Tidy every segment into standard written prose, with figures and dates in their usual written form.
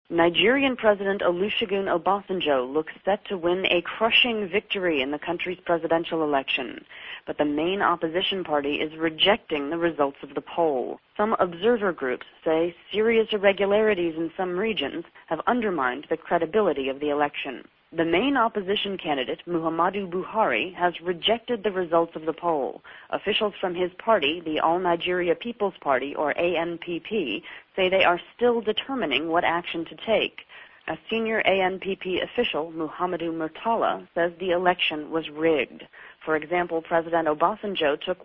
Nigerian President Olusegun Obasanjo looks set to win a crushing victory in the country's presidential election, but the main opposition party is rejecting the results of the poll. Some observer groups say serious irregularities in some regions have undermined the credibility of the election. The main opposition candidate, Muhammadu Buhari, has rejected the results of the poll. Officials from his party, the All Nigeria People's Party, or ANPP, say they are still determining what action to take. A senior ANPP official, Muhammadu Murtala, says the election was rigged. For example, President Obasanjo took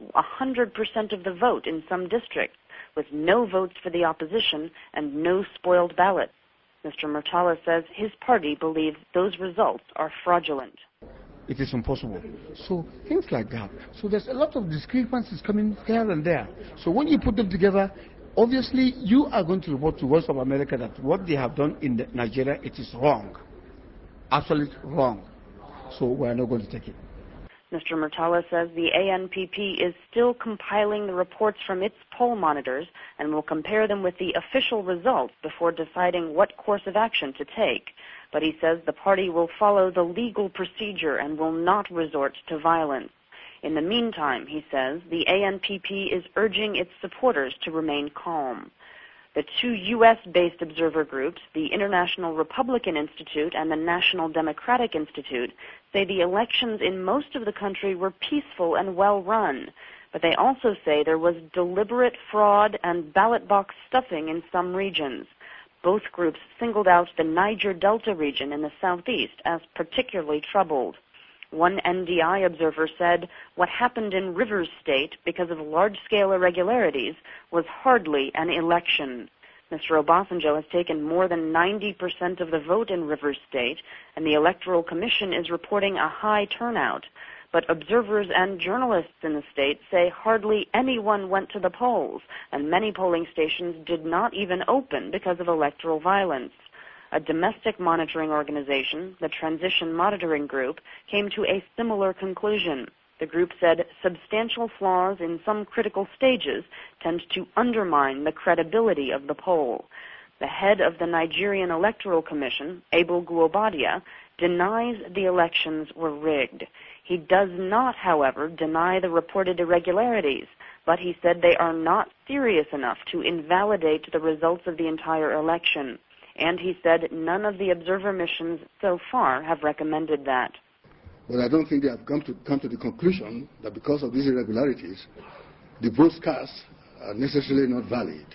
100% of the vote in some districts, with no votes for the opposition and no spoiled ballots. Mr. Murtala says his party believes those results are fraudulent. It is impossible. So things like that. So there's a lot of discrepancies coming here and there. So when you put them together, obviously you are going to report to Voice of America that what they have done in Nigeria, it is wrong. Absolutely wrong. So we are not going to take it. Mr. Murtala says the ANPP is still compiling the reports from its poll monitors and will compare them with the official results before deciding what course of action to take. But he says the party will follow the legal procedure and will not resort to violence. In the meantime, he says, the ANPP is urging its supporters to remain calm. The two U.S.-based observer groups, the International Republican Institute and the National Democratic Institute, say the elections in most of the country were peaceful and well-run, but they also say there was deliberate fraud and ballot box stuffing in some regions. Both groups singled out the Niger Delta region in the southeast as particularly troubled. One NDI observer said what happened in Rivers State because of large-scale irregularities was hardly an election. Mr. Obasanjo has taken more than 90% of the vote in Rivers State, and the Electoral Commission is reporting a high turnout. But observers and journalists in the state say hardly anyone went to the polls, and many polling stations did not even open because of electoral violence. A domestic monitoring organization, the Transition Monitoring Group, came to a similar conclusion. The group said substantial flaws in some critical stages tend to undermine the credibility of the poll. The head of the Nigerian Electoral Commission, Abel Guobadia, denies the elections were rigged. He does not, however, deny the reported irregularities, but he said they are not serious enough to invalidate the results of the entire election. And he said none of the observer missions so far have recommended that. But I don't think they have come to the conclusion that because of these irregularities, the votes cast are necessarily not valid.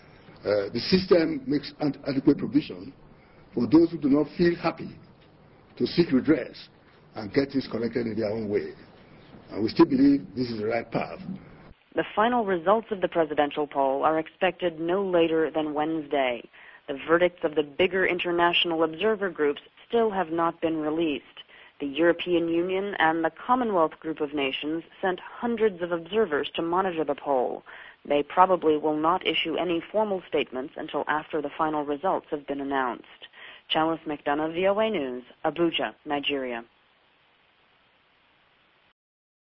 The system makes adequate provision for those who do not feel happy to seek redress and get things corrected in their own way. And we still believe this is the right path. The final results of the presidential poll are expected no later than Wednesday. The verdicts of the bigger international observer groups still have not been released. The European Union and the Commonwealth Group of Nations sent hundreds of observers to monitor the poll. They probably will not issue any formal statements until after the final results have been announced. Chalice McDonough, VOA News, Abuja, Nigeria.